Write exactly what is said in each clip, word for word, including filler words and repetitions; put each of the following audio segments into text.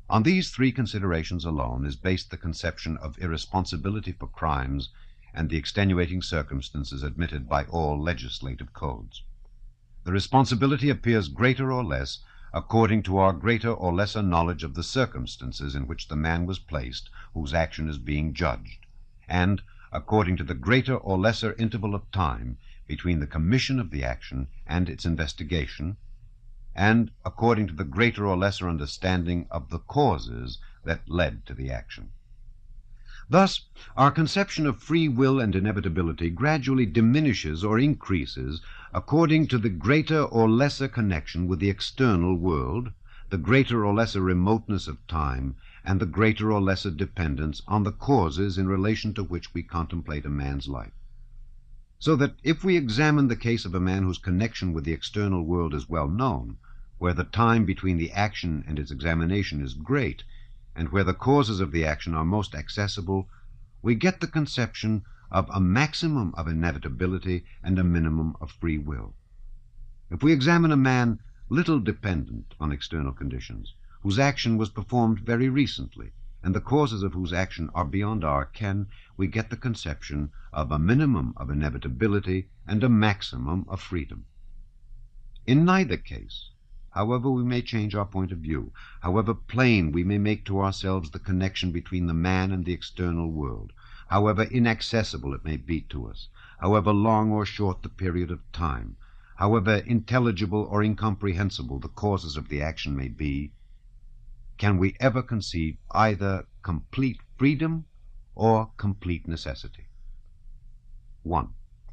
On these three considerations alone is based the conception of irresponsibility for crimes and the extenuating circumstances admitted by all legislative codes. The responsibility appears greater or less according to our greater or lesser knowledge of the circumstances in which the man was placed whose action is being judged, and according to the greater or lesser interval of time between the commission of the action and its investigation, and according to the greater or lesser understanding of the causes that led to the action. Thus, our conception of free will and inevitability gradually diminishes or increases according to the greater or lesser connection with the external world, the greater or lesser remoteness of time, and the greater or lesser dependence on the causes in relation to which we contemplate a man's life. So that if we examine the case of a man whose connection with the external world is well known, where the time between the action and its examination is great, and where the causes of the action are most accessible, we get the conception of a maximum of inevitability and a minimum of free will. If we examine a man little dependent on external conditions, whose action was performed very recently, and the causes of whose action are beyond our ken, we get the conception of a minimum of inevitability and a maximum of freedom. In neither case, however we may change our point of view, however plain we may make to ourselves the connection between the man and the external world, however inaccessible it may be to us, however long or short the period of time, however intelligible or incomprehensible the causes of the action may be, can we ever conceive either complete freedom or complete necessity. One.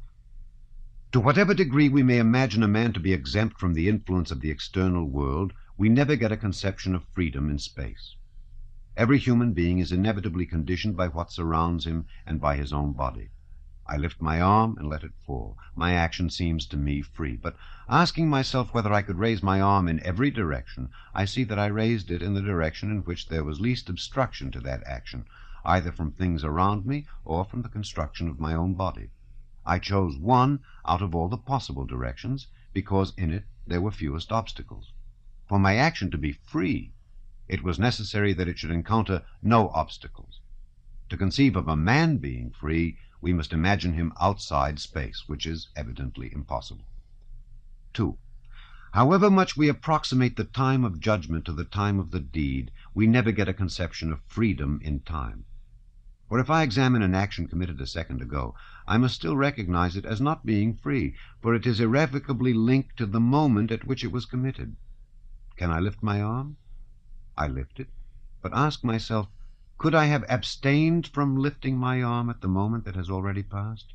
To whatever degree we may imagine a man to be exempt from the influence of the external world, we never get a conception of freedom in space. Every human being is inevitably conditioned by what surrounds him and by his own body. I lift my arm and let it fall. My action seems to me free. But asking myself whether I could raise my arm in every direction, I see that I raised it in the direction in which there was least obstruction to that action, either from things around me or from the construction of my own body. I chose one out of all the possible directions because in it there were fewest obstacles. For my action to be free, it was necessary that it should encounter no obstacles. To conceive of a man being free, we must imagine him outside space, which is evidently impossible. Two. However much we approximate the time of judgment to the time of the deed, we never get a conception of freedom in time. For if I examine an action committed a second ago, I must still recognize it as not being free, for it is irrevocably linked to the moment at which it was committed. Can I lift my arm? I lift it, but ask myself, could I have abstained from lifting my arm at the moment that has already passed?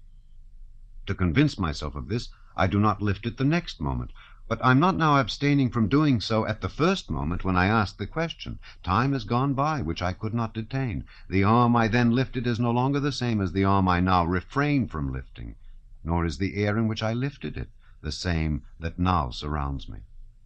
To convince myself of this, I do not lift it the next moment, but I'm not now abstaining from doing so at the first moment when I asked the question. Time has gone by which I could not detain. The arm I then lifted is no longer the same as the arm I now refrain from lifting, nor is the air in which I lifted it the same that now surrounds me.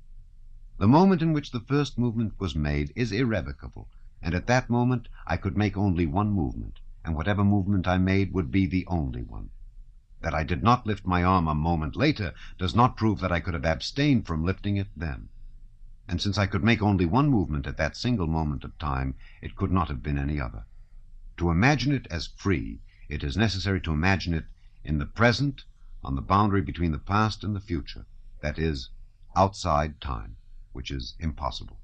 The moment in which the first movement was made is irrevocable, and at that moment I could make only one movement, and whatever movement I made would be the only one. That I did not lift my arm a moment later does not prove that I could have abstained from lifting it then. And since I could make only one movement at that single moment of time, it could not have been any other. To imagine it as free, it is necessary to imagine it in the present, on the boundary between the past and the future, that is, outside time, which is impossible.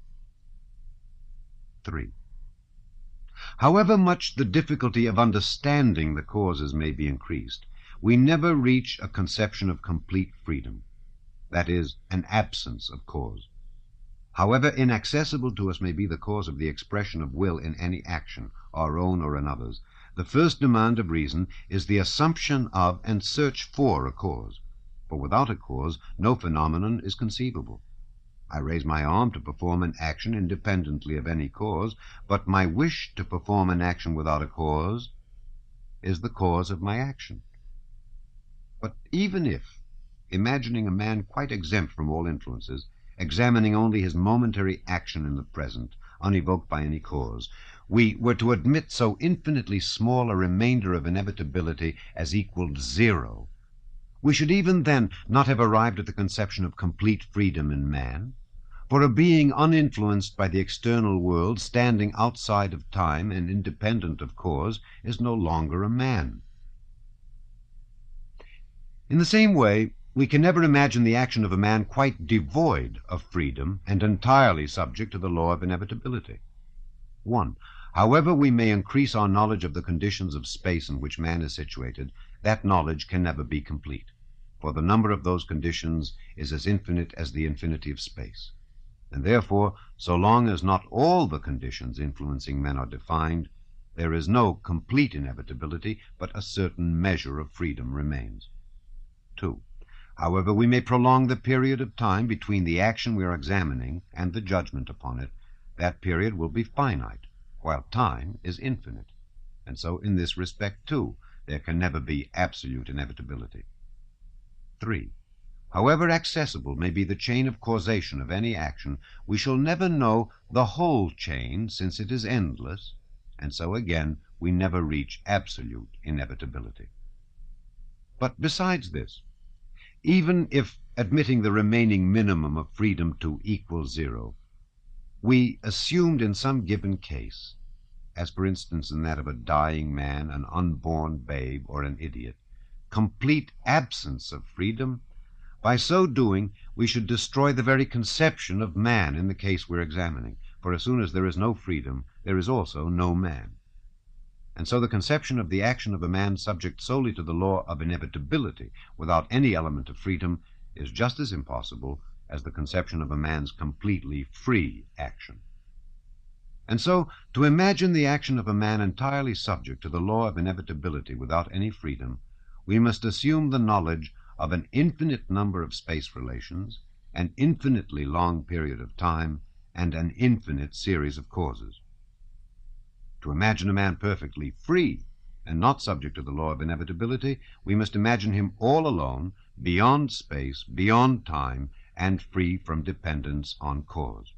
Three. However much the difficulty of understanding the causes may be increased, we never reach a conception of complete freedom, that is, an absence of cause. However inaccessible to us may be the cause of the expression of will in any action, our own or another's, the first demand of reason is the assumption of and search for a cause, for without a cause no phenomenon is conceivable. I raise my arm to perform an action independently of any cause, but my wish to perform an action without a cause is the cause of my action. But even if, imagining a man quite exempt from all influences, examining only his momentary action in the present, unevoked by any cause, we were to admit so infinitely small a remainder of inevitability as equaled zero, we should even then not have arrived at the conception of complete freedom in man, For a being uninfluenced by the external world, standing outside of time and independent of cause, is no longer a man. In the same way, we can never imagine the action of a man quite devoid of freedom and entirely subject to the law of inevitability. One. However we may increase our knowledge of the conditions of space in which man is situated, that knowledge can never be complete, for the number of those conditions is as infinite as the infinity of space. And therefore, so long as not all the conditions influencing men are defined, there is no complete inevitability, but a certain measure of freedom remains. Two. However we may prolong the period of time between the action we are examining and the judgment upon it, that period will be finite, while time is infinite. And so in this respect, too, there can never be absolute inevitability. Three. However accessible may be the chain of causation of any action, we shall never know the whole chain, since it is endless, and so again we never reach absolute inevitability. But besides this, even if, admitting the remaining minimum of freedom to equal zero, we assumed in some given case, as for instance in that of a dying man, an unborn babe, or an idiot, complete absence of freedom, by so doing we should destroy the very conception of man in the case we're examining, for as soon as there is no freedom, there is also no man. And so the conception of the action of a man subject solely to the law of inevitability, without any element of freedom, is just as impossible as the conception of a man's completely free action. And so, to imagine the action of a man entirely subject to the law of inevitability without any freedom, we must assume the knowledge of an infinite number of space relations, an infinitely long period of time, and an infinite series of causes. To imagine a man perfectly free and not subject to the law of inevitability, we must imagine him all alone, beyond space, beyond time, and free from dependence on cause.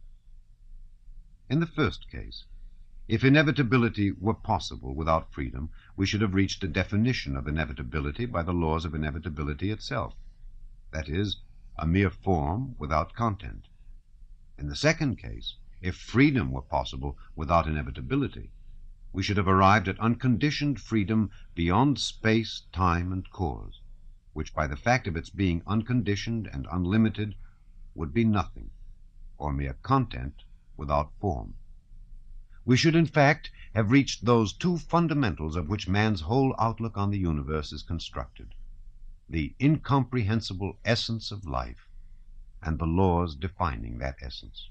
In the first case, if inevitability were possible without freedom, we should have reached a definition of inevitability by the laws of inevitability itself, that is, a mere form without content. In the second case, if freedom were possible without inevitability, we should have arrived at unconditioned freedom beyond space, time, and cause, which by the fact of its being unconditioned and unlimited would be nothing, or mere content without form. We should in fact have reached those two fundamentals of which man's whole outlook on the universe is constructed, the incomprehensible essence of life and the laws defining that essence.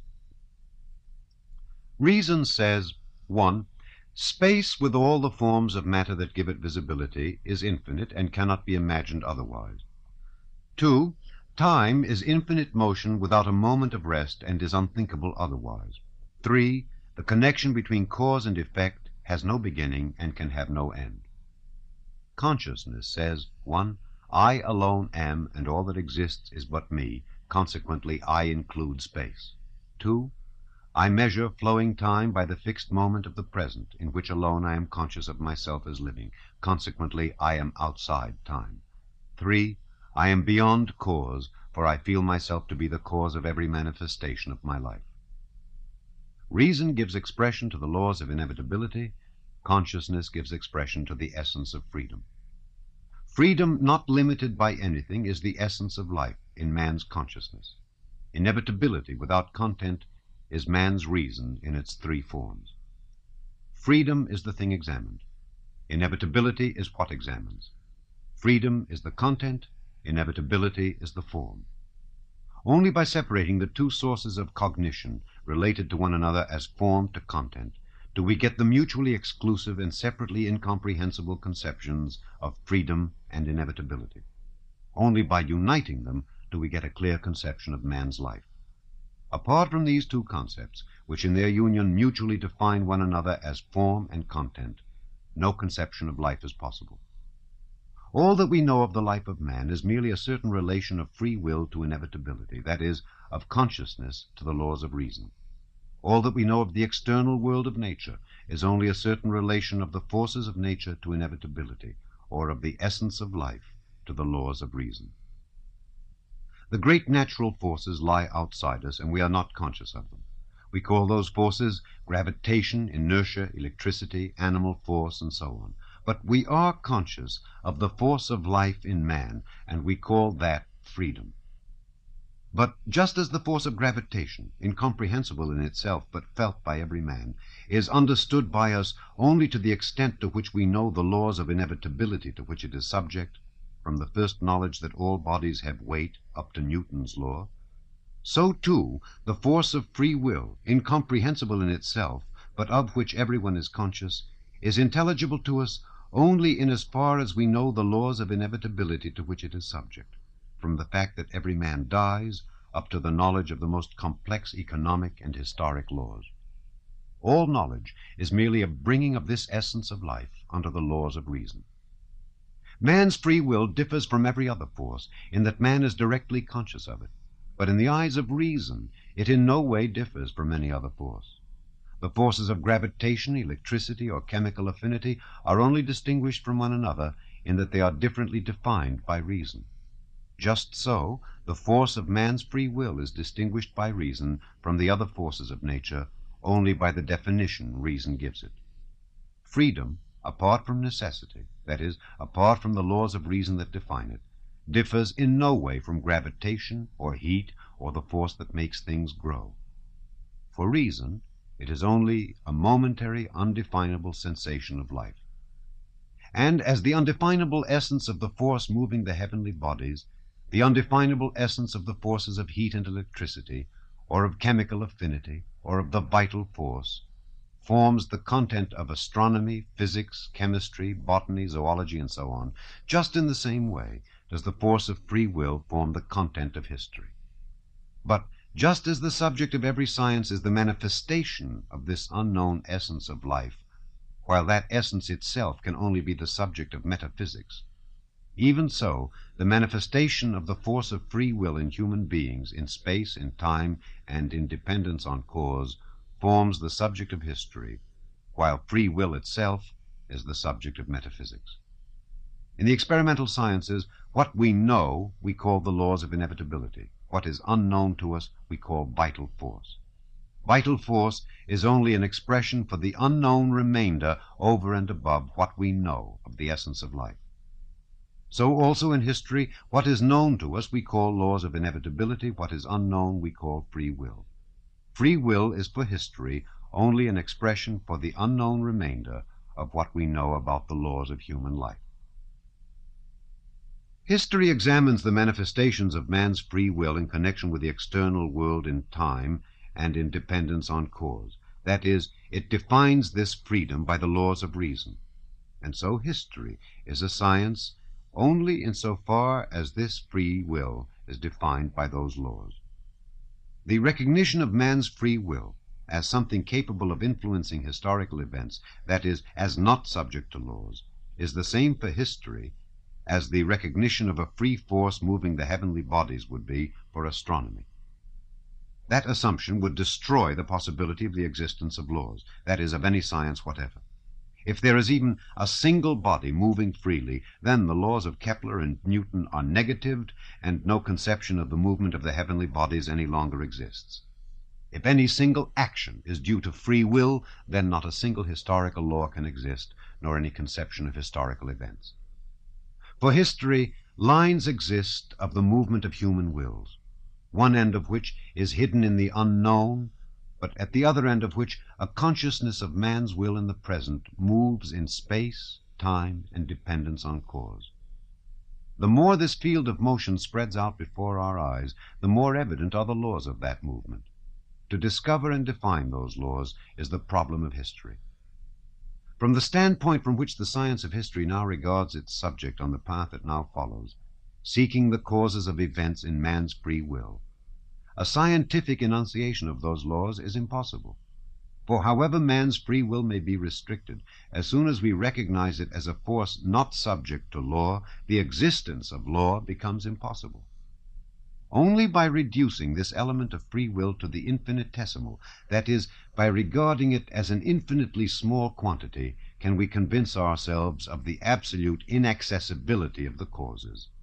Reason says, one. Space, with all the forms of matter that give it visibility, is infinite and cannot be imagined otherwise. Two. Time is infinite motion without a moment of rest and is unthinkable otherwise. Three. The connection between cause and effect has no beginning and can have no end. Consciousness says, one. I alone am, and all that exists is but me, consequently I include space. Two. I measure flowing time by the fixed moment of the present, in which alone I am conscious of myself as living, consequently I am outside time. Three. I am beyond cause, for I feel myself to be the cause of every manifestation of my life. Reason gives expression to the laws of inevitability. Consciousness gives expression to the essence of freedom. Freedom, not limited by anything, is the essence of life in man's consciousness. Inevitability without content is man's reason in its three forms. Freedom is the thing examined. Inevitability is what examines. Freedom is the content. Inevitability is the form. Only by separating the two sources of cognition related to one another as form to content do we get the mutually exclusive and separately incomprehensible conceptions of freedom and inevitability. Only by uniting them do we get a clear conception of man's life. Apart from these two concepts, which in their union mutually define one another as form and content, no conception of life is possible. All that we know of the life of man is merely a certain relation of free will to inevitability, that is, of consciousness to the laws of reason. All that we know of the external world of nature is only a certain relation of the forces of nature to inevitability, or of the essence of life to the laws of reason. The great natural forces lie outside us, and we are not conscious of them. We call those forces gravitation, inertia, electricity, animal force, and so on. But we are conscious of the force of life in man, and we call that freedom. But just as the force of gravitation, incomprehensible in itself but felt by every man, is understood by us only to the extent to which we know the laws of inevitability to which it is subject, from the first knowledge that all bodies have weight up to Newton's law, so too the force of free will, incomprehensible in itself, but of which everyone is conscious, is intelligible to us only in as far as we know the laws of inevitability to which it is subject, from the fact that every man dies up to the knowledge of the most complex economic and historic laws. All knowledge is merely a bringing of this essence of life under the laws of reason. Man's free will differs from every other force in that man is directly conscious of it, but in the eyes of reason it in no way differs from any other force. The forces of gravitation, electricity, or chemical affinity are only distinguished from one another in that they are differently defined by reason. Just so, the force of man's free will is distinguished by reason from the other forces of nature only by the definition reason gives it. Freedom, apart from necessity, that is, apart from the laws of reason that define it, differs in no way from gravitation or heat or the force that makes things grow. For reason, it is only a momentary, undefinable sensation of life. And as the undefinable essence of the force moving the heavenly bodies, the undefinable essence of the forces of heat and electricity, or of chemical affinity, or of the vital force, forms the content of astronomy, physics, chemistry, botany, zoology, and so on, just in the same way does the force of free will form the content of history. But just as the subject of every science is the manifestation of this unknown essence of life, while that essence itself can only be the subject of metaphysics, even so the manifestation of the force of free will in human beings, in space, in time, and in dependence on cause, forms the subject of history, while free will itself is the subject of metaphysics. In the experimental sciences, what we know we call the laws of inevitability. What is unknown to us we call vital force. Vital force is only an expression for the unknown remainder over and above what we know of the essence of life. So also in history, what is known to us we call laws of inevitability, what is unknown we call free will. Free will is for history only an expression for the unknown remainder of what we know about the laws of human life. History examines the manifestations of man's free will in connection with the external world in time and in dependence on cause. That is, it defines this freedom by the laws of reason. And so history is a science only insofar as this free will is defined by those laws. The recognition of man's free will as something capable of influencing historical events, that is, as not subject to laws, is the same for history as the recognition of a free force moving the heavenly bodies would be for astronomy. That assumption would destroy the possibility of the existence of laws, that is, of any science whatever. If there is even a single body moving freely, then the laws of Kepler and Newton are negatived, and no conception of the movement of the heavenly bodies any longer exists. If any single action is due to free will, then not a single historical law can exist, nor any conception of historical events. For history, lines exist of the movement of human wills, one end of which is hidden in the unknown, but at the other end of which a consciousness of man's will in the present moves in space, time, and dependence on cause. The more this field of motion spreads out before our eyes, the more evident are the laws of that movement. To discover and define those laws is the problem of history. From the standpoint from which the science of history now regards its subject on the path it now follows, seeking the causes of events in man's free will, a scientific enunciation of those laws is impossible. For however man's free will may be restricted, as soon as we recognize it as a force not subject to law, the existence of law becomes impossible. Only by reducing this element of free will to the infinitesimal, that is, by regarding it as an infinitely small quantity, can we convince ourselves of the absolute inaccessibility of the causes.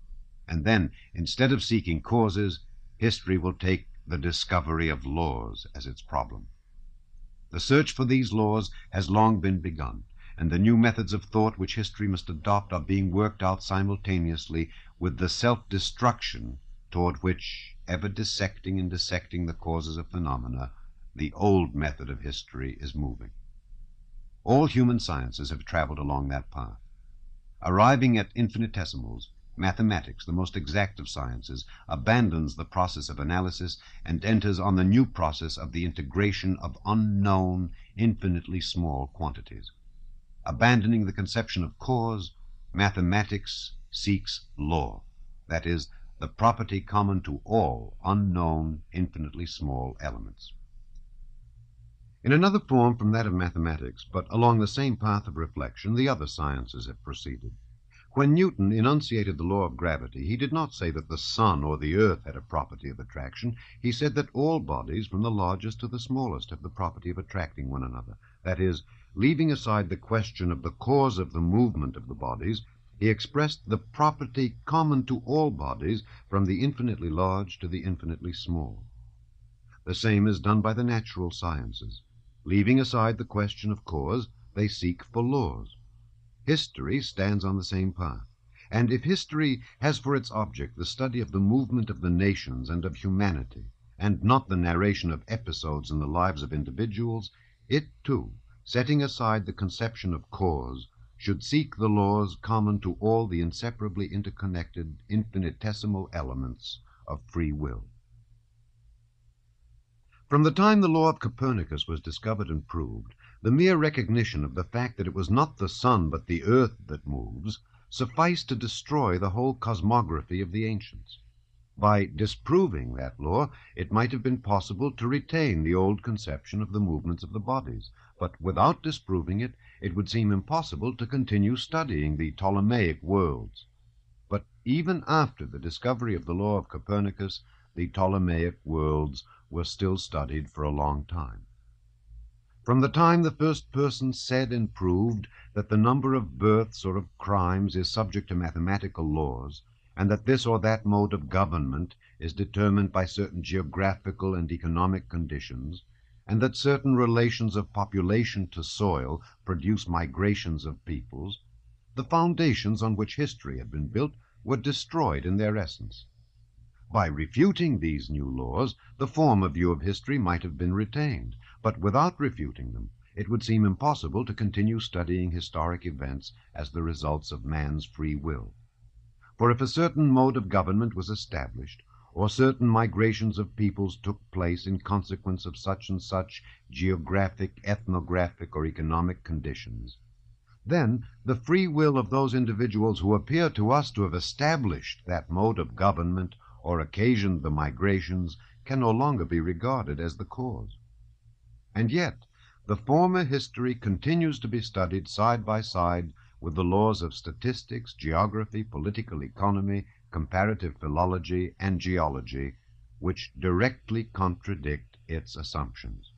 And then, instead of seeking causes, history will take the discovery of laws as its problem. The search for these laws has long been begun, and the new methods of thought which history must adopt are being worked out simultaneously with the self-destruction toward which, ever dissecting and dissecting the causes of phenomena, the old method of history is moving. All human sciences have traveled along that path. Arriving at infinitesimals, mathematics, the most exact of sciences, abandons the process of analysis and enters on the new process of the integration of unknown, infinitely small quantities. Abandoning the conception of cause, mathematics seeks law, that is, the property common to all unknown, infinitely small elements. In another form from that of mathematics, but along the same path of reflection, the other sciences have proceeded. When Newton enunciated the law of gravity, he did not say that the sun or the earth had a property of attraction. He said that all bodies, from the largest to the smallest, have the property of attracting one another. That is, leaving aside the question of the cause of the movement of the bodies, he expressed the property common to all bodies, from the infinitely large to the infinitely small. The same is done by the natural sciences. Leaving aside the question of cause, they seek for laws. History stands on the same path, and if history has for its object the study of the movement of the nations and of humanity, and not the narration of episodes in the lives of individuals, it too, setting aside the conception of cause, should seek the laws common to all the inseparably interconnected infinitesimal elements of free will. From the time the law of Copernicus was discovered and proved, the mere recognition of the fact that it was not the sun but the earth that moves sufficed to destroy the whole cosmography of the ancients. By disproving that law, it might have been possible to retain the old conception of the movements of the bodies, but without disproving it, it would seem impossible to continue studying the Ptolemaic worlds. But even after the discovery of the law of Copernicus, the Ptolemaic worlds were still studied for a long time. From the time the first person said and proved that the number of births or of crimes is subject to mathematical laws, and that this or that mode of government is determined by certain geographical and economic conditions, and that certain relations of population to soil produce migrations of peoples, the foundations on which history had been built were destroyed in their essence. By refuting these new laws, the former view of history might have been retained, but without refuting them, it would seem impossible to continue studying historic events as the results of man's free will. For if a certain mode of government was established, or certain migrations of peoples took place in consequence of such and such geographic, ethnographic, or economic conditions, then the free will of those individuals who appear to us to have established that mode of government or occasioned the migrations can no longer be regarded as the cause. And yet the former history continues to be studied side by side with the laws of statistics, geography, political economy, comparative philology, and geology, which directly contradict its assumptions.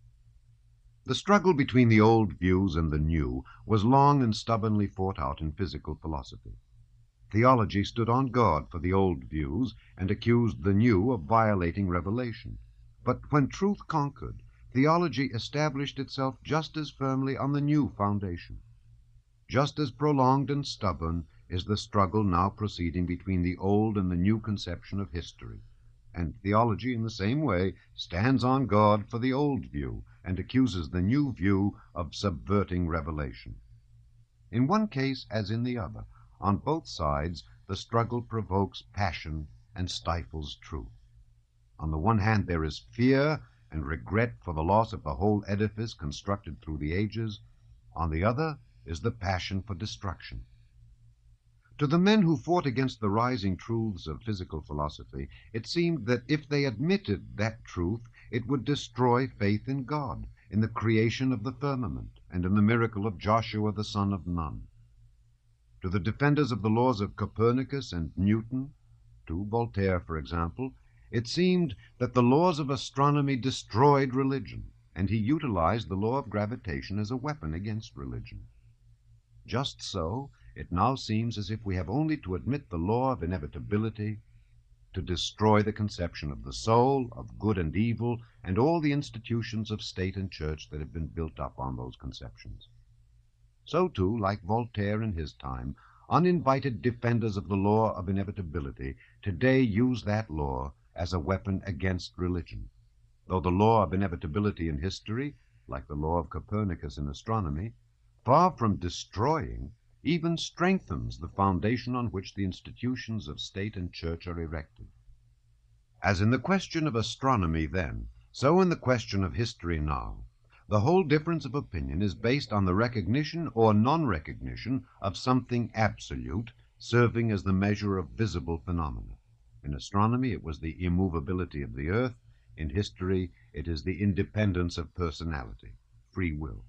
The struggle between the old views and the new was long and stubbornly fought out in physical philosophy. Theology stood on guard for the old views and accused the new of violating revelation. But when truth conquered, theology established itself just as firmly on the new foundation. Just as prolonged and stubborn is the struggle now proceeding between the old and the new conception of history, and theology in the same way stands on guard for the old view and accuses the new view of subverting revelation. In one case as in the other, on both sides, the struggle provokes passion and stifles truth. On the one hand, there is fear and regret for the loss of the whole edifice constructed through the ages. On the other is the passion for destruction. To the men who fought against the rising truths of physical philosophy, it seemed that if they admitted that truth, it would destroy faith in God, in the creation of the firmament, and in the miracle of Joshua the son of Nun. To the defenders of the laws of Copernicus and Newton, to Voltaire, for example, it seemed that the laws of astronomy destroyed religion, and he utilized the law of gravitation as a weapon against religion. Just so, it now seems as if we have only to admit the law of inevitability to destroy the conception of the soul, of good and evil, and all the institutions of state and church that have been built up on those conceptions. So, too, like Voltaire in his time, uninvited defenders of the law of inevitability today use that law as a weapon against religion, though the law of inevitability in history, like the law of Copernicus in astronomy, far from destroying, even strengthens the foundation on which the institutions of state and church are erected. As in the question of astronomy then, so in the question of history now, the whole difference of opinion is based on the recognition or non-recognition of something absolute, serving as the measure of visible phenomena. In astronomy, it was the immovability of the earth. In history, it is the independence of personality, free will.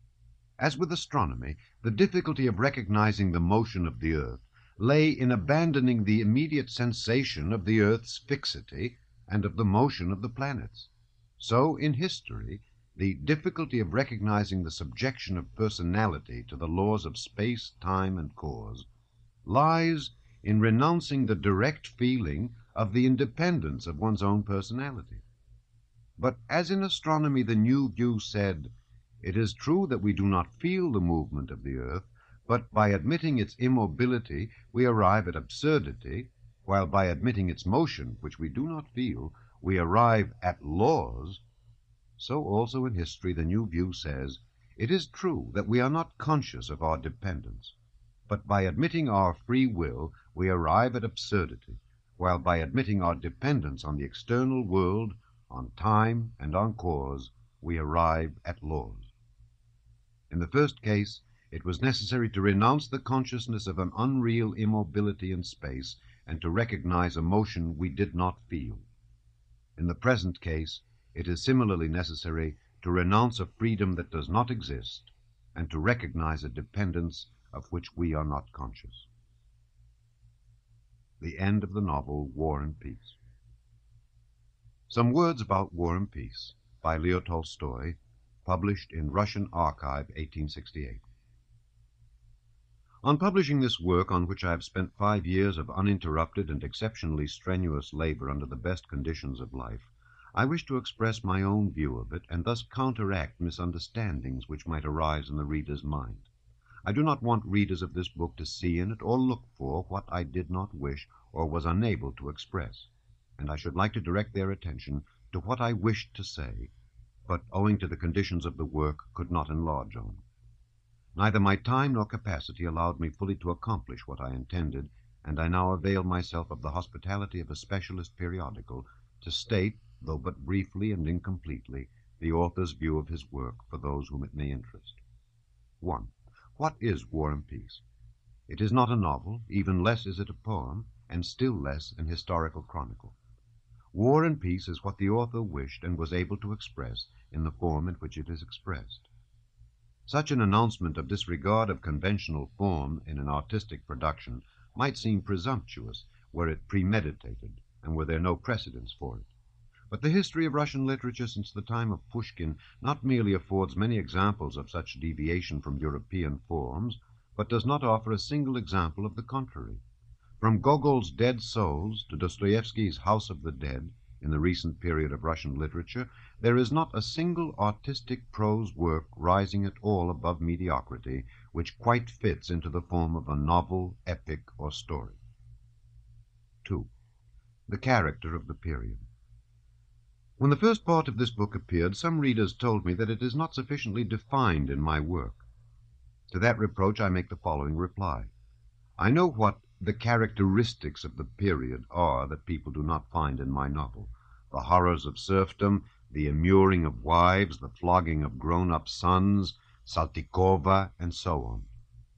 As with astronomy, the difficulty of recognizing the motion of the earth lay in abandoning the immediate sensation of the earth's fixity and of the motion of the planets. So, in history, the difficulty of recognizing the subjection of personality to the laws of space, time, and cause lies in renouncing the direct feeling of the independence of one's own personality. But as in astronomy the new view said, it is true that we do not feel the movement of the earth, but by admitting its immobility we arrive at absurdity, while by admitting its motion, which we do not feel, we arrive at laws. So also in history the new view says, it is true that we are not conscious of our dependence, but by admitting our free will we arrive at absurdity, while by admitting our dependence on the external world, on time and on cause, we arrive at laws. In the first case, it was necessary to renounce the consciousness of an unreal immobility in space and to recognize a motion we did not feel. In the present case, it is similarly necessary to renounce a freedom that does not exist and to recognize a dependence of which we are not conscious. The end of the novel War and Peace. Some words about War and Peace by Leo Tolstoy, published in Russian Archive, eighteen sixty-eight. On publishing this work, on which I have spent five years of uninterrupted and exceptionally strenuous labor under the best conditions of life, I wish to express my own view of it and thus counteract misunderstandings which might arise in the reader's mind. I do not want readers of this book to see in it or look for what I did not wish or was unable to express, and I should like to direct their attention to what I wished to say, but owing to the conditions of the work could not enlarge on. Neither my time nor capacity allowed me fully to accomplish what I intended, and I now avail myself of the hospitality of a specialist periodical to state, though but briefly and incompletely, the author's view of his work for those whom it may interest. One. What is War and Peace? It is not a novel, even less is it a poem, and still less an historical chronicle. War and Peace is what the author wished and was able to express in the form in which it is expressed. Such an announcement of disregard of conventional form in an artistic production might seem presumptuous were it premeditated and were there no precedents for it. But the history of Russian literature since the time of Pushkin not merely affords many examples of such deviation from European forms, but does not offer a single example of the contrary. From Gogol's Dead Souls to Dostoevsky's House of the Dead, in the recent period of Russian literature, there is not a single artistic prose work rising at all above mediocrity which quite fits into the form of a novel, epic, or story. Two. The character of the period. When the first part of this book appeared, some readers told me that it is not sufficiently defined in my work. To that reproach I make the following reply. I know what the characteristics of the period are that people do not find in my novel. The horrors of serfdom, the immuring of wives, the flogging of grown-up sons, Saltykova, and so on.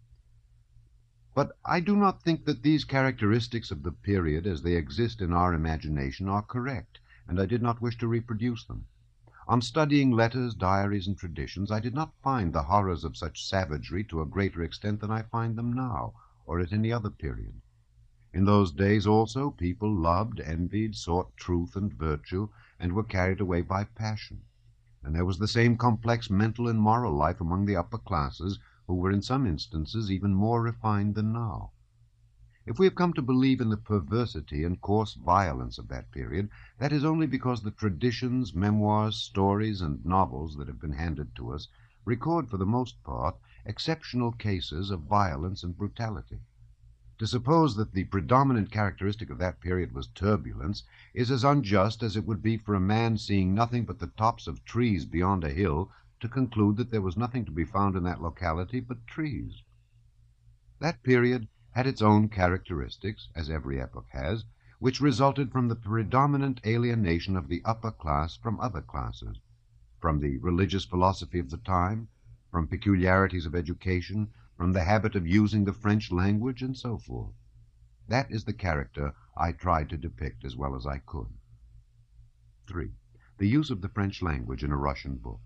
But I do not think that these characteristics of the period as they exist in our imagination are correct, and I did not wish to reproduce them. On studying letters, diaries, and traditions, I did not find the horrors of such savagery to a greater extent than I find them now, or at any other period. In those days also people loved, envied, sought truth and virtue, and were carried away by passion. And there was the same complex mental and moral life among the upper classes, who were in some instances even more refined than now. If we have come to believe in the perversity and coarse violence of that period, that is only because the traditions, memoirs, stories, and novels that have been handed to us record for the most part exceptional cases of violence and brutality. To suppose that the predominant characteristic of that period was turbulence is as unjust as it would be for a man seeing nothing but the tops of trees beyond a hill to conclude that there was nothing to be found in that locality but trees. That period had its own characteristics, as every epoch has, which resulted from the predominant alienation of the upper class from other classes, from the religious philosophy of the time, from peculiarities of education, from the habit of using the French language, and so forth. That is the character I tried to depict as well as I could. Three. The use of the French language in a Russian book.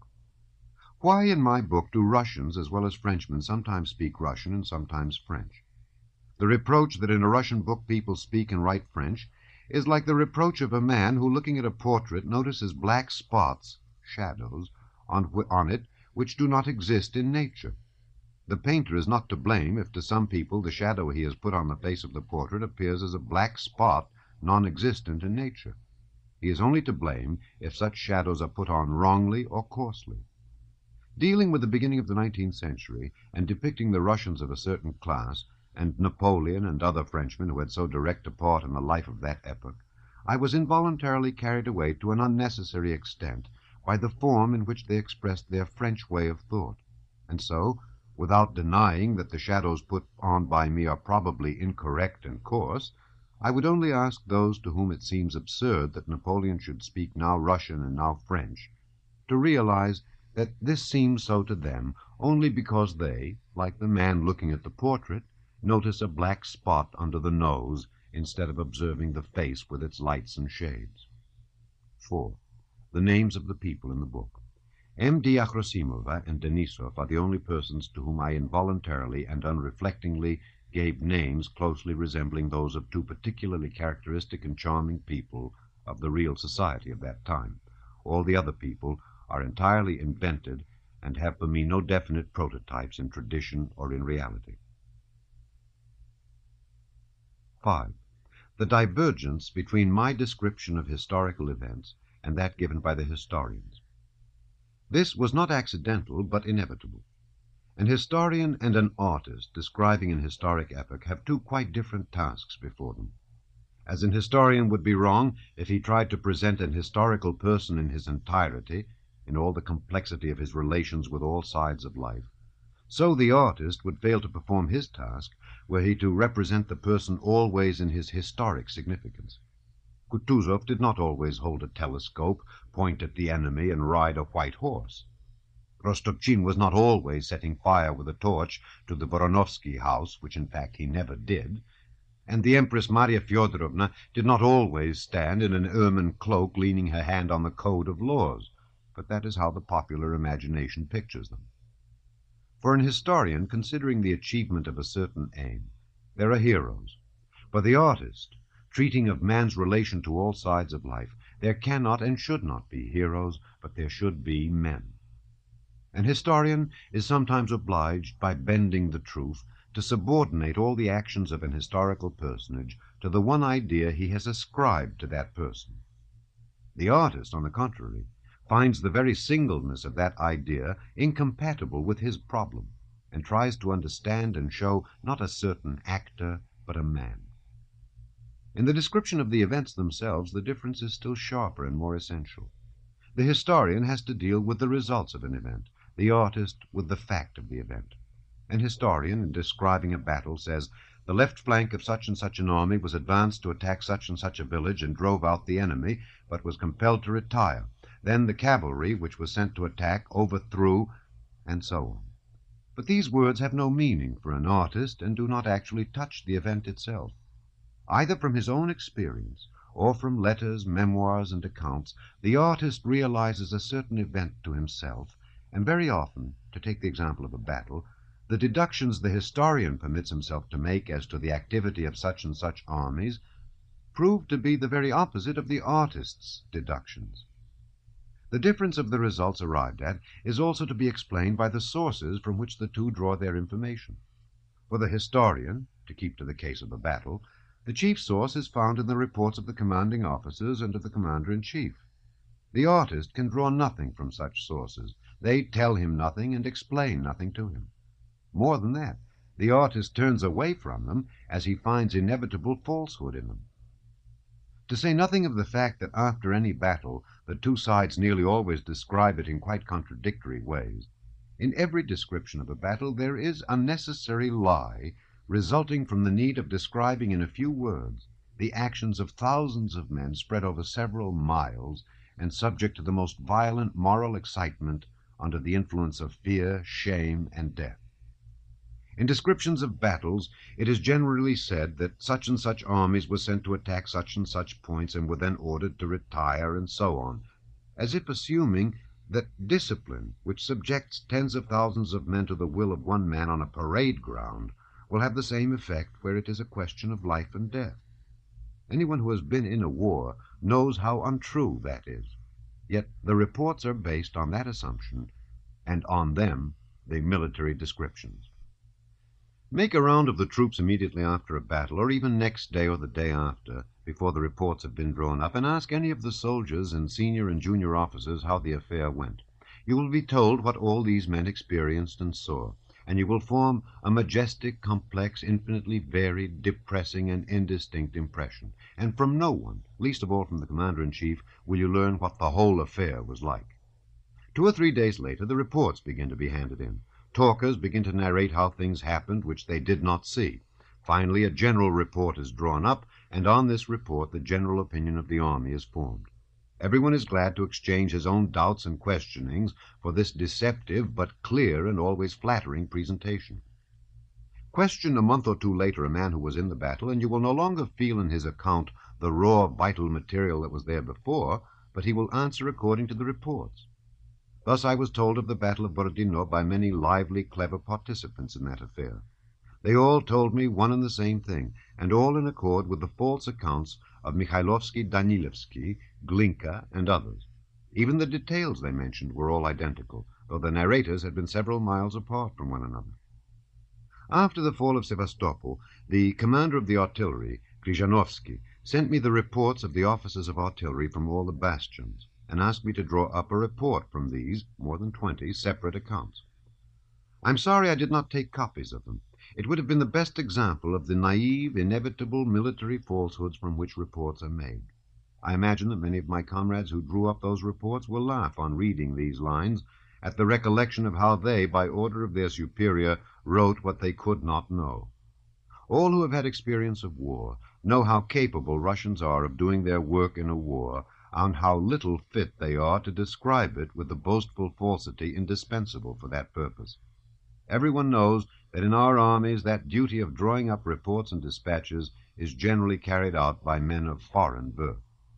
Why in my book do Russians as well as Frenchmen sometimes speak Russian and sometimes French? The reproach that in a Russian book people speak and write French is like the reproach of a man who, looking at a portrait, notices black spots, shadows, on, on it which do not exist in nature. The painter is not to blame if to some people the shadow he has put on the face of the portrait appears as a black spot non-existent in nature. He is only to blame if such shadows are put on wrongly or coarsely. Dealing with the beginning of the nineteenth century and depicting the Russians of a certain class, and Napoleon and other Frenchmen who had so direct a part in the life of that epoch, I was involuntarily carried away to an unnecessary extent by the form in which they expressed their French way of thought, and so, without denying that the shadows put on by me are probably incorrect and coarse, I would only ask those to whom it seems absurd that Napoleon should speak now Russian and now French, to realize that this seems so to them only because they, like the man looking at the portrait, notice a black spot under the nose instead of observing the face with its lights and shades. Four. The names of the people in the book. M D Akhrosimova and Denisov are the only persons to whom I involuntarily and unreflectingly gave names closely resembling those of two particularly characteristic and charming people of the real society of that time. All the other people are entirely invented and have for me no definite prototypes in tradition or in reality. Five. The divergence between my description of historical events and that given by the historians. This was not accidental, but inevitable. An historian and an artist describing an historic epoch have two quite different tasks before them. As an historian would be wrong if he tried to present an historical person in his entirety, in all the complexity of his relations with all sides of life, so the artist would fail to perform his task were he to represent the person always in his historic significance. Kutuzov did not always hold a telescope, point at the enemy, and ride a white horse. Rostopchin was not always setting fire with a torch to the Voronovsky house, which in fact he never did, and the Empress Maria Fyodorovna did not always stand in an ermine cloak leaning her hand on the code of laws, but that is how the popular imagination pictures them. For an historian considering the achievement of a certain aim, there are heroes. For the artist, treating of man's relation to all sides of life, there cannot and should not be heroes, but there should be men. An historian is sometimes obliged, by bending the truth, to subordinate all the actions of an historical personage to the one idea he has ascribed to that person. The artist, on the contrary, finds the very singleness of that idea incompatible with his problem, and tries to understand and show not a certain actor, but a man. In the description of the events themselves, the difference is still sharper and more essential. The historian has to deal with the results of an event, the artist with the fact of the event. An historian, in describing a battle, says, "The left flank of such and such an army was advanced to attack such and such a village and drove out the enemy, but was compelled to retire. Then the cavalry, which was sent to attack, overthrew," and so on. But these words have no meaning for an artist and do not actually touch the event itself. Either from his own experience or from letters, memoirs, and accounts, the artist realizes a certain event to himself, and very often, to take the example of a battle, the deductions the historian permits himself to make as to the activity of such and such armies prove to be the very opposite of the artist's deductions. The difference of the results arrived at is also to be explained by the sources from which the two draw their information. For the historian, to keep to the case of the battle, the chief source is found in the reports of the commanding officers and of the commander-in-chief. The artist can draw nothing from such sources. They tell him nothing and explain nothing to him. More than that, the artist turns away from them as he finds inevitable falsehood in them. To say nothing of the fact that after any battle, the two sides nearly always describe it in quite contradictory ways, in every description of a battle there is a necessary lie resulting from the need of describing in a few words the actions of thousands of men spread over several miles and subject to the most violent moral excitement under the influence of fear, shame, and death. In descriptions of battles, it is generally said that such and such armies were sent to attack such and such points and were then ordered to retire, and so on, as if assuming that discipline, which subjects tens of thousands of men to the will of one man on a parade ground, will have the same effect where it is a question of life and death. Anyone who has been in a war knows how untrue that is. Yet the reports are based on that assumption, and on them the military descriptions. Make a round of the troops immediately after a battle, or even next day or the day after, before the reports have been drawn up, and ask any of the soldiers and senior and junior officers how the affair went. You will be told what all these men experienced and saw, and you will form a majestic, complex, infinitely varied, depressing, and indistinct impression. And from no one, least of all from the commander-in-chief, will you learn what the whole affair was like. Two or three days later, the reports begin to be handed in. Talkers begin to narrate how things happened which they did not see. Finally, a general report is drawn up, and on this report the general opinion of the army is formed. Everyone is glad to exchange his own doubts and questionings for this deceptive but clear and always flattering presentation. Question a month or two later a man who was in the battle, and you will no longer feel in his account the raw, vital material that was there before, but he will answer according to the reports. Thus I was told of the Battle of Borodino by many lively, clever participants in that affair. They all told me one and the same thing, and all in accord with the false accounts of Mikhailovsky, Danilevsky, Glinka, and others. Even the details they mentioned were all identical, though the narrators had been several miles apart from one another. After the fall of Sevastopol, the commander of the artillery, Krzyżanowski, sent me the reports of the officers of artillery from all the bastions, and asked me to draw up a report from these, more than twenty, separate accounts. I'm sorry I did not take copies of them. It would have been the best example of the naive, inevitable military falsehoods from which reports are made. I imagine that many of my comrades who drew up those reports will laugh on reading these lines at the recollection of how they, by order of their superior, wrote what they could not know. All who have had experience of war know how capable Russians are of doing their work in a war, and how little fit they are to describe it with the boastful falsity indispensable for that purpose. Everyone knows that in our armies that duty of drawing up reports and dispatches is generally carried out by men of foreign birth.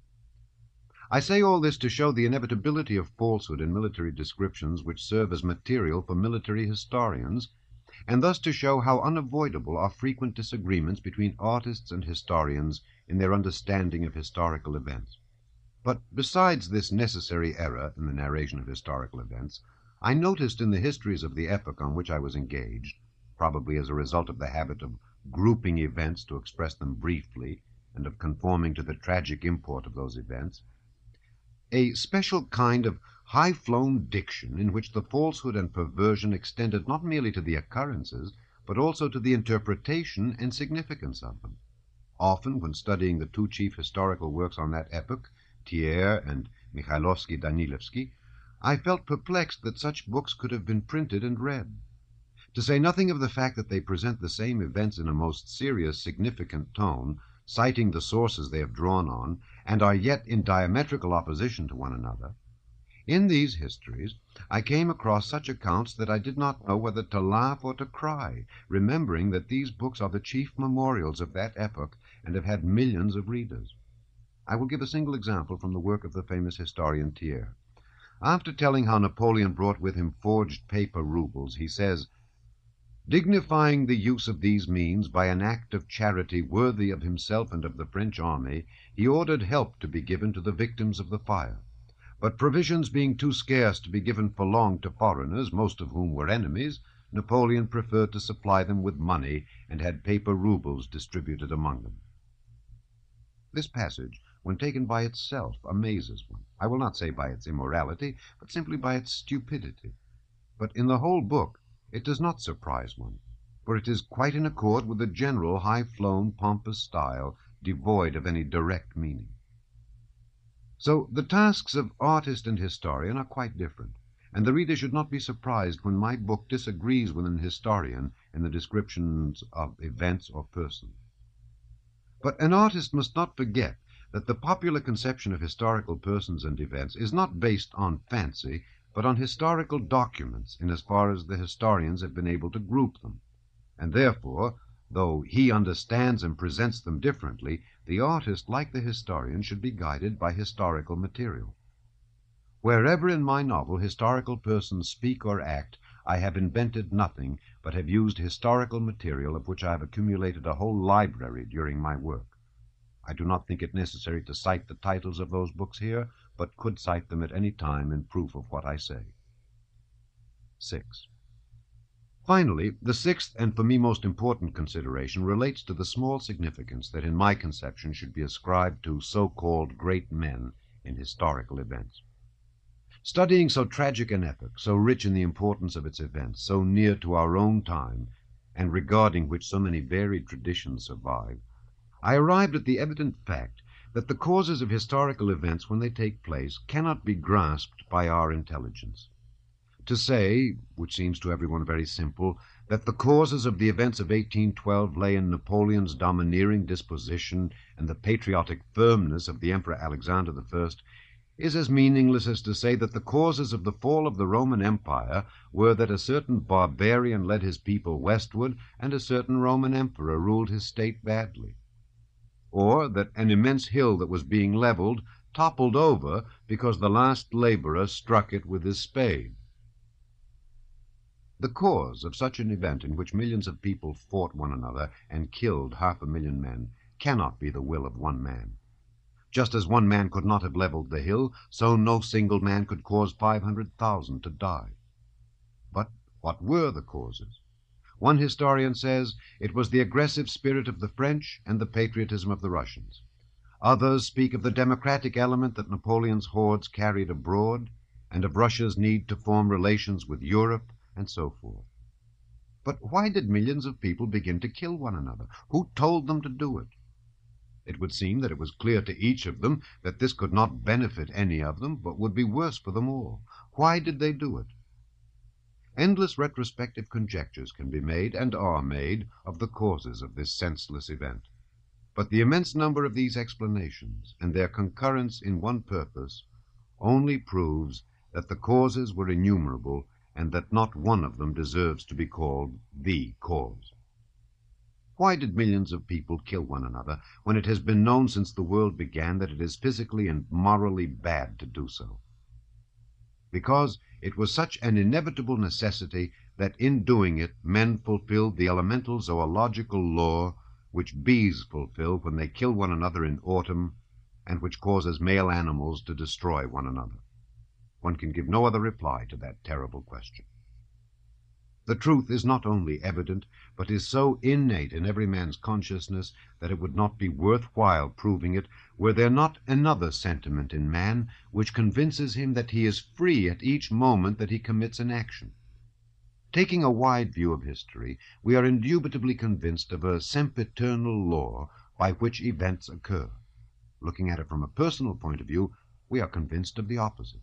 I say all this to show the inevitability of falsehood in military descriptions which serve as material for military historians, and thus to show how unavoidable are frequent disagreements between artists and historians in their understanding of historical events. But besides this necessary error in the narration of historical events, I noticed in the histories of the epoch on which I was engaged, probably as a result of the habit of grouping events to express them briefly, and of conforming to the tragic import of those events, a special kind of high-flown diction in which the falsehood and perversion extended not merely to the occurrences, but also to the interpretation and significance of them. Often, when studying the two chief historical works on that epoch, Thiers and Mikhailovsky Danilevsky, I felt perplexed that such books could have been printed and read. To say nothing of the fact that they present the same events in a most serious, significant tone, citing the sources they have drawn on, and are yet in diametrical opposition to one another. In these histories I came across such accounts that I did not know whether to laugh or to cry, remembering that these books are the chief memorials of that epoch and have had millions of readers. I will give a single example from the work of the famous historian Thiers. After telling how Napoleon brought with him forged paper rubles, he says, "Dignifying the use of these means by an act of charity worthy of himself and of the French army, he ordered help to be given to the victims of the fire. But provisions being too scarce to be given for long to foreigners, most of whom were enemies, Napoleon preferred to supply them with money and had paper roubles distributed among them. This passage, when taken by itself, amazes one. I will not say by its immorality, but simply by its stupidity. But in the whole book it does not surprise one, for it is quite in accord with the general high-flown, pompous style, devoid of any direct meaning. So the tasks of artist and historian are quite different, and the reader should not be surprised when my book disagrees with an historian in the descriptions of events or persons. But an artist must not forget that the popular conception of historical persons and events is not based on fancy, but on historical documents in as far as the historians have been able to group them, and therefore, though he understands and presents them differently, the artist, like the historian, should be guided by historical material. Wherever in my novel historical persons speak or act, I have invented nothing, but have used historical material of which I have accumulated a whole library during my work. I do not think it necessary to cite the titles of those books here, but could cite them at any time in proof of what I say. Six. Finally, the sixth and for me most important consideration relates to the small significance that in my conception should be ascribed to so-called great men in historical events. Studying so tragic an epoch, so rich in the importance of its events, so near to our own time, and regarding which so many varied traditions survive, I arrived at the evident fact that the causes of historical events when they take place cannot be grasped by our intelligence. To say, which seems to everyone very simple, that the causes of the events of eighteen twelve lay in Napoleon's domineering disposition and the patriotic firmness of the Emperor Alexander the First, is as meaningless as to say that the causes of the fall of the Roman Empire were that a certain barbarian led his people westward and a certain Roman emperor ruled his state badly, or that an immense hill that was being leveled toppled over because the last laborer struck it with his spade. The cause of such an event in which millions of people fought one another and killed half a million men cannot be the will of one man. Just as one man could not have leveled the hill, so no single man could cause five hundred thousand to die. But what were the causes? One historian says it was the aggressive spirit of the French and the patriotism of the Russians. Others speak of the democratic element that Napoleon's hordes carried abroad, and of Russia's need to form relations with Europe, and so forth. But why did millions of people begin to kill one another? Who told them to do it? It would seem that it was clear to each of them that this could not benefit any of them, but would be worse for them all. Why did they do it? Endless retrospective conjectures can be made, and are made, of the causes of this senseless event. But the immense number of these explanations, and their concurrence in one purpose, only proves that the causes were innumerable, and that not one of them deserves to be called the cause. Why did millions of people kill one another, when it has been known since the world began that it is physically and morally bad to do so? Because it was such an inevitable necessity that in doing it men fulfilled the elemental zoological law which bees fulfill when they kill one another in autumn, and which causes male animals to destroy one another. One can give no other reply to that terrible question. The truth is not only evident, but is so innate in every man's consciousness that it would not be worth while proving it were there not another sentiment in man which convinces him that he is free at each moment that he commits an action. Taking a wide view of history, we are indubitably convinced of a sempiternal law by which events occur. Looking at it from a personal point of view, we are convinced of the opposite.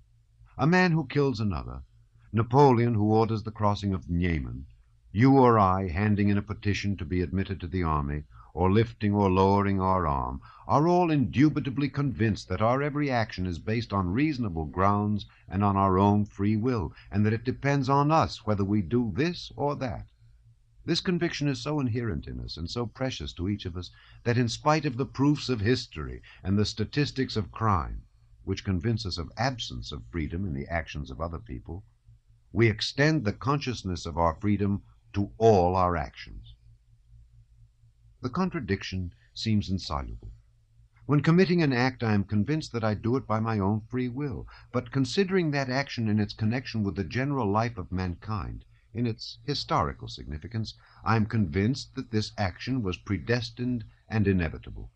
A man who kills another, Napoleon who orders the crossing of Niemen, you or I handing in a petition to be admitted to the army, or lifting or lowering our arm, are all indubitably convinced that our every action is based on reasonable grounds and on our own free will, and that it depends on us whether we do this or that. This conviction is so inherent in us and so precious to each of us that in spite of the proofs of history and the statistics of crime, which convince us of absence of freedom in the actions of other people, we extend the consciousness of our freedom to all our actions. The contradiction seems insoluble. When committing an act, I am convinced that I do it by my own free will, but considering that action in its connection with the general life of mankind, in its historical significance, I am convinced that this action was predestined and inevitable.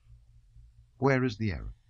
Where is the error?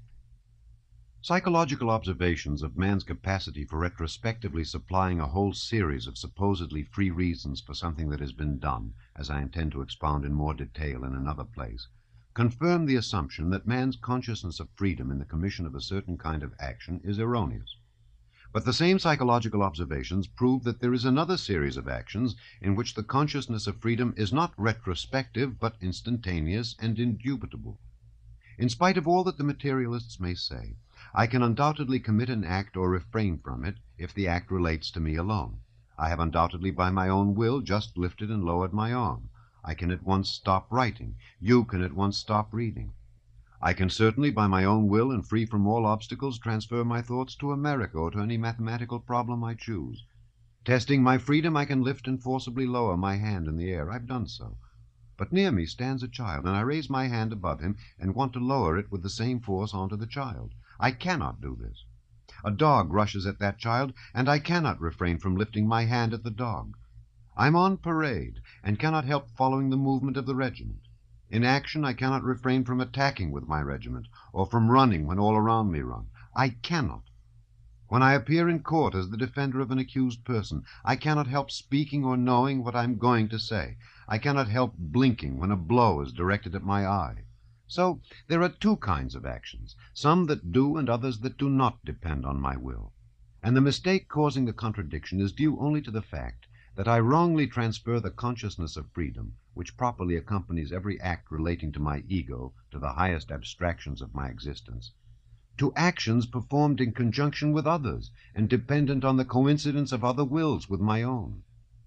Psychological observations of man's capacity for retrospectively supplying a whole series of supposedly free reasons for something that has been done, as I intend to expound in more detail in another place, confirm the assumption that man's consciousness of freedom in the commission of a certain kind of action is erroneous. But the same psychological observations prove that there is another series of actions in which the consciousness of freedom is not retrospective but instantaneous and indubitable. In spite of all that the materialists may say, I can undoubtedly commit an act or refrain from it if the act relates to me alone. I have undoubtedly by my own will just lifted and lowered my arm. I can at once stop writing. You can at once stop reading. I can certainly by my own will and free from all obstacles transfer my thoughts to America or to any mathematical problem I choose. Testing my freedom, I can lift and forcibly lower my hand in the air. I've done so. But near me stands a child, and I raise my hand above him and want to lower it with the same force onto the child. I cannot do this. A dog rushes at that child, and I cannot refrain from lifting my hand at the dog. I'm on parade, and cannot help following the movement of the regiment. In action, I cannot refrain from attacking with my regiment, or from running when all around me run. I cannot. When I appear in court as the defender of an accused person, I cannot help speaking or knowing what I'm going to say. I cannot help blinking when a blow is directed at my eye. So there are two kinds of actions, some that do and others that do not depend on my will. And the mistake causing the contradiction is due only to the fact that I wrongly transfer the consciousness of freedom, which properly accompanies every act relating to my ego, to the highest abstractions of my existence, to actions performed in conjunction with others and dependent on the coincidence of other wills with my own.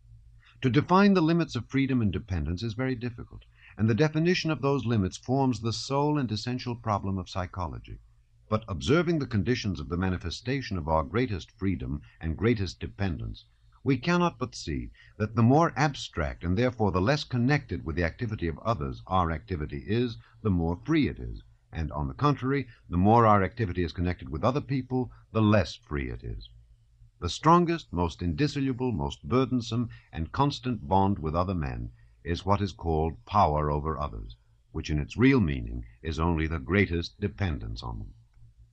To define the limits of freedom and dependence is very difficult, and the definition of those limits forms the sole and essential problem of psychology. But observing the conditions of the manifestation of our greatest freedom and greatest dependence, we cannot but see that the more abstract and therefore the less connected with the activity of others our activity is, the more free it is, and on the contrary, the more our activity is connected with other people, the less free it is. The strongest, most indissoluble, most burdensome, and constant bond with other men is what is called power over others, which in its real meaning is only the greatest dependence on them.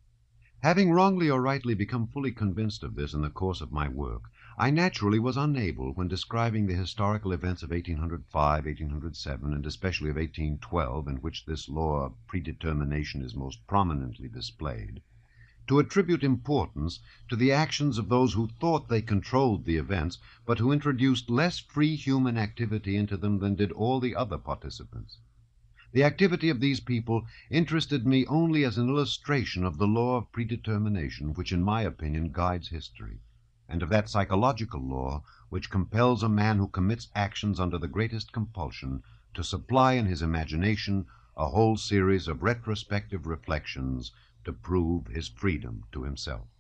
Having wrongly or rightly become fully convinced of this in the course of my work, I naturally was unable, when describing the historical events of eighteen oh five, eighteen oh seven, and especially of eighteen twelve, in which this law of predetermination is most prominently displayed, to attribute importance to the actions of those who thought they controlled the events, but who introduced less free human activity into them than did all the other participants. The activity of these people interested me only as an illustration of the law of predetermination which, in my opinion, guides history, and of that psychological law which compels a man who commits actions under the greatest compulsion to supply in his imagination a whole series of retrospective reflections to prove his freedom to himself.